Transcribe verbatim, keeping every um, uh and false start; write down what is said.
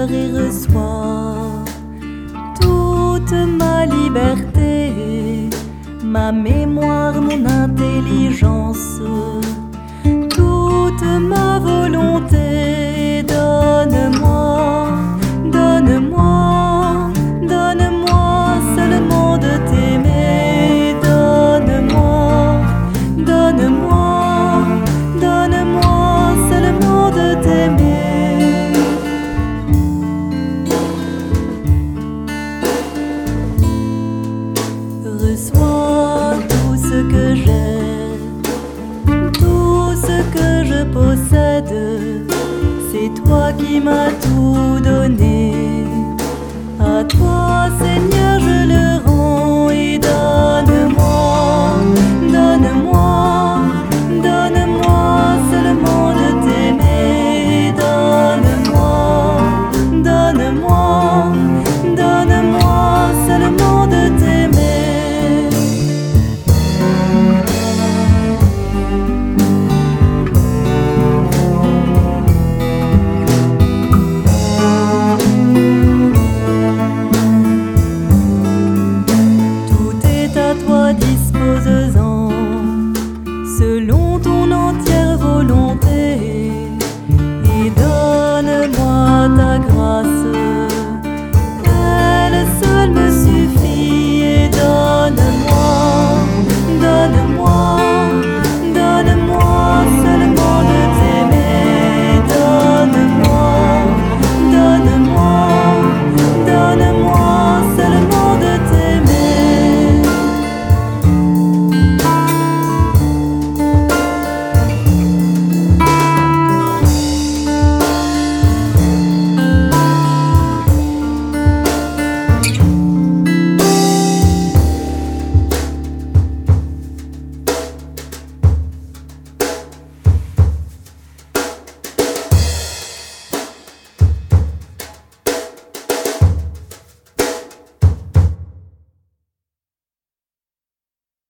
cœur et reçois toute ma liberté, ma mémoire, mon intelligence, toute ma volonté. Donne-moi, donne-moi, donne-moi seulement de t'aimer. Donne-moi, donne-moi, donne-moi seulement de t'aimer. Reçois tout ce que j'ai, tout ce que je possède, c'est toi qui m'as tout donné.